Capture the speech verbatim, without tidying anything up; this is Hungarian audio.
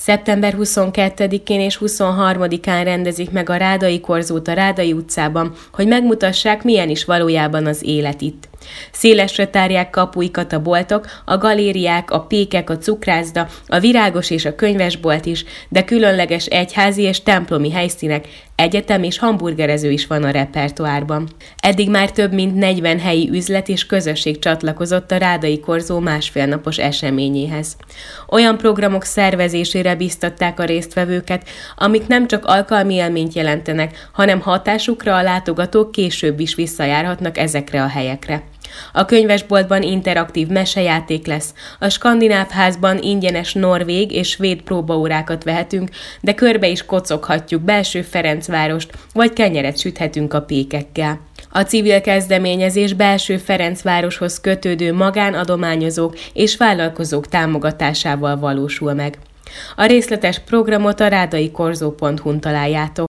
szeptember huszonkettedikén és huszonharmadikán rendezik meg a Rádai Korzót a Rádai utcában, hogy megmutassák, milyen is valójában az élet itt. Szélesre tárják kapuikat a boltok, a galériák, a pékek, a cukrászda, a virágos és a könyvesbolt is, de különleges egyházi és templomi helyszínek, egyetem és hamburgerező is van a repertoárban. Eddig már több mint negyven helyi üzlet és közösség csatlakozott a Rádai Korzó másfélnapos eseményéhez. Olyan programok szervezésére biztatták a résztvevőket, amik nem csak alkalmi élményt jelentenek, hanem hatásukra a látogatók később is visszajárhatnak ezekre a helyekre. A könyvesboltban interaktív mesejáték lesz, a Skandináv házban ingyenes norvég és svéd próbaórákat vehetünk, de körbe is kocoghatjuk Belső Ferencvárost, vagy kenyeret süthetünk a pékekkel. A civil kezdeményezés Belső Ferencvároshoz kötődő magánadományozók és vállalkozók támogatásával valósul meg. A részletes programot a rádai korzó pont hu-n találjátok.